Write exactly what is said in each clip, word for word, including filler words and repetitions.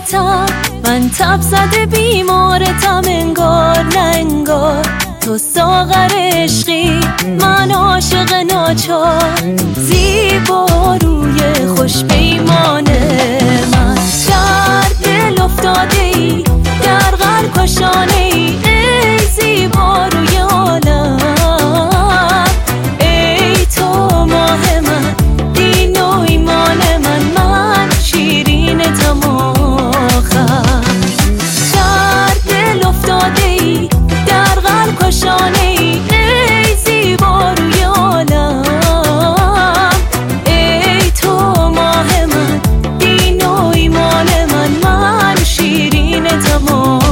یادتم، من تب زده بیمارتم، انگار نه انگار تو ساغر عشقی، من عاشق ناچار، زیبا روی خوش پیمان من. در دل افتاده ای، در قلب کشانه ای، ای زیبا روی عالم، ای تو ماه من، دین و ایمان من، من شیرین تماخم. در دل افتاده ای، در قلب کشانه ای، ای زیبا روی عالم، ای تو ماه من، دین و ایمان من، من شیرین تماخم.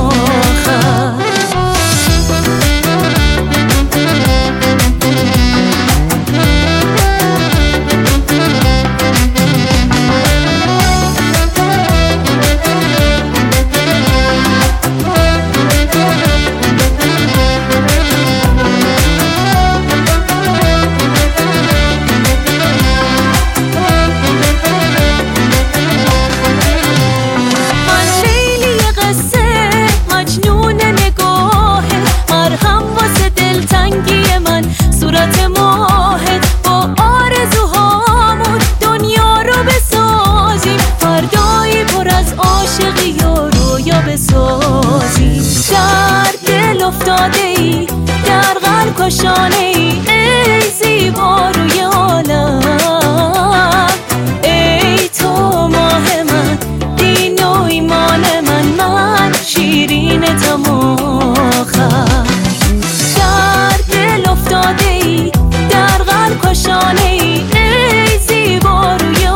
صورت ماهت با آرزوهامون دنیا رو بسازیم، فردایی پر از عاشقی و رویا بسازیم. در دل افتاده ای، در قلب کشانه ای، ای زیبا روی عالم، ای تو ماه من، دین و ایمان من، من شیرین تماخم. در دل افتاده ای، در قلب کشانه ای، ای زیبا روی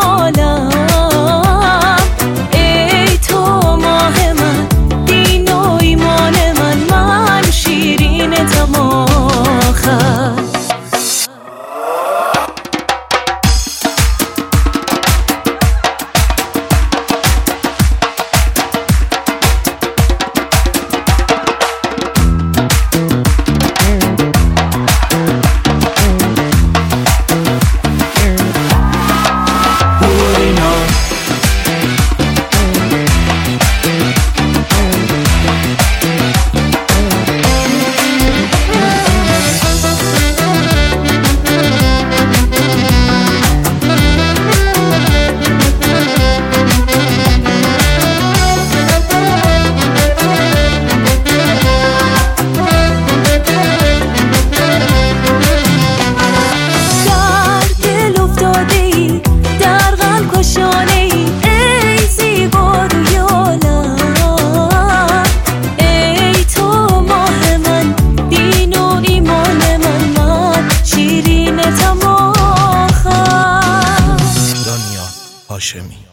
عالم، ای تو ماه من، دین و ایمان من، من شیرین تماخم. هاشمی.